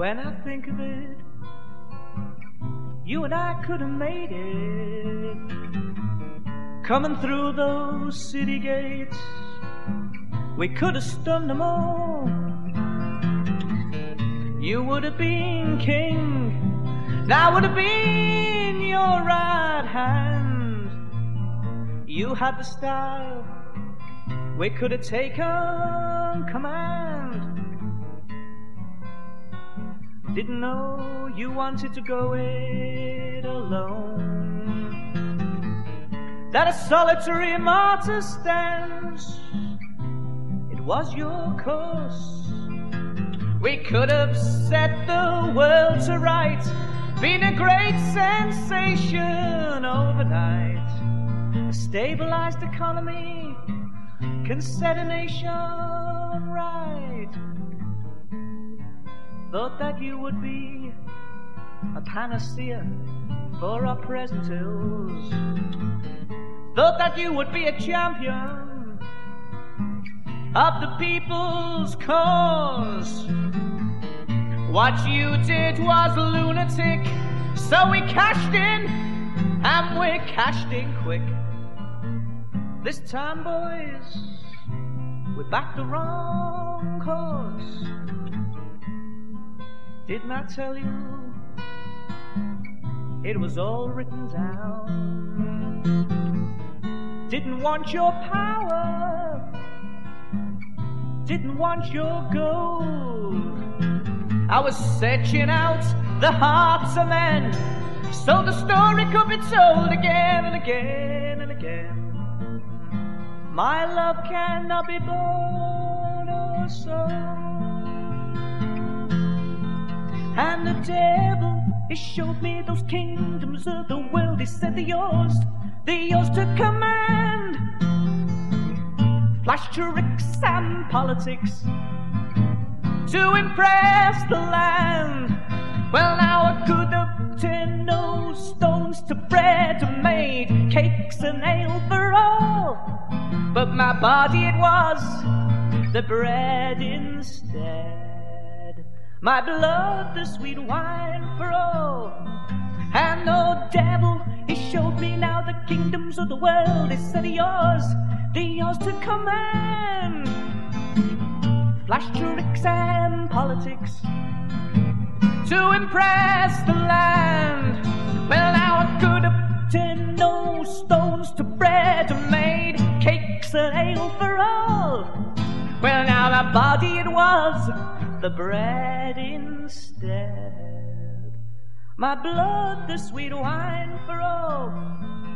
When I think of it, you and I could have made it. Coming through those city gates, we could have stunned them all. You would have been king, and I would have been your right hand. You had the style, we could have taken command. Didn't know you wanted to go it alone, that a solitary martyr stands. It was your course. We could have set the world to right, been a great sensation overnight. A stabilized economy can set a nation right. Thought that you would be a panacea for our present ills. Thought that you would be a champion of the people's cause. What you did was lunatic, so we cashed in, and we cashed in quick. This time, boys, we backed the wrong cause. Didn't I tell you it was all written down? Didn't want your power, didn't want your gold. I was searching out the hearts of men, so the story could be told again and again and again. My love cannot be bought or sold. And the devil, he showed me those kingdoms of the world. He said they're yours to command. Flash tricks and politics to impress the land. Well, now I could have turned no stones to bread and made cakes and ale for all, but my body, it was the bread instead. My blood, the sweet wine for all. And the devil, he showed me now the kingdoms of the world. He said they're yours to command. Flash tricks and politics to impress the land. Well, now I could have turned no stones to bread and made cakes and ale for all. Well, now my body, it was the bread instead. My blood, the sweet wine for all.